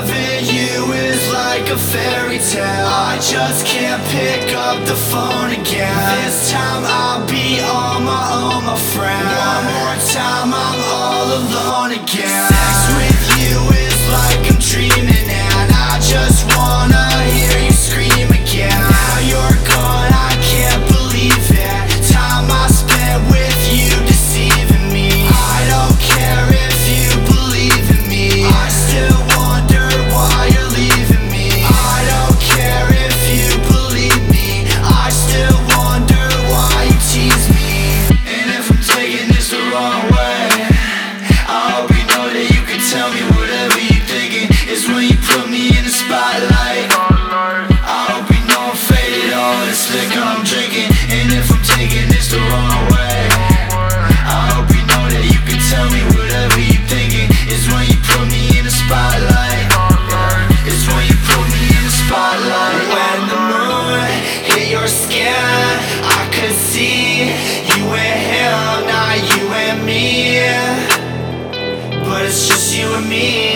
loving you is like a fairy tale. I just can't pick up the phone again. This time I'll be on my own, my friend. One more time I'm all alone again. Sex with you is like I'm dreaming, and I just wanna hear you scream again. Now you're gone, I can't believe it. Time I spent with you deceiving me. I don't care if you believe in me. I still wonder why you're leaving me. I don't care if you believe me. I still wonder why you tease me. And if I'm taking this the wrong way, I hope you know that you can tell me whatever you're thinking. It's when you put me in the spotlight. I hope you know I'm faded, all this liquor I'm drinking. And if I'm taking this the wrong way, I hope you know that you can tell me whatever you're thinking. It's when you put me in the spotlight. It's when you put me in the spotlight. When the moon hit your skin, I could see you and him, not you and me. But it's just you and me.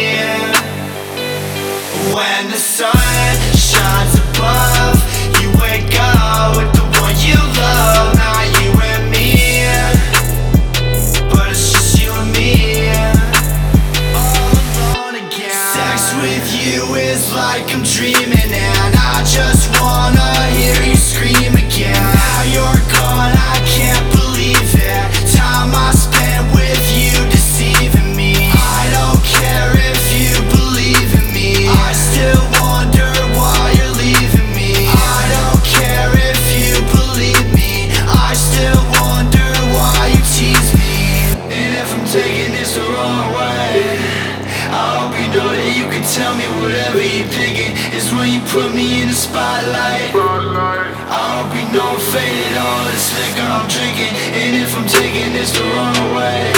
When the sun shines above, you wake up with the one you love, not you and me. But it's just you and me, all alone again. Sex with you is like I'm dreaming, and I just wanna hear you scream again. Now you're gone, I can't believe it. Time I spent with you deceiving me. I don't care if you believe in me. I still wonder why you're leaving me. I don't care if you believe me. I still wonder why you tease me. And if I'm taking this the wrong way, I hope you know that you can tell me whatever you're thinking. It's when you put me in the spotlight. I hope you know I'm faded, all this liquor I'm drinking. And if I'm taking this the wrong way,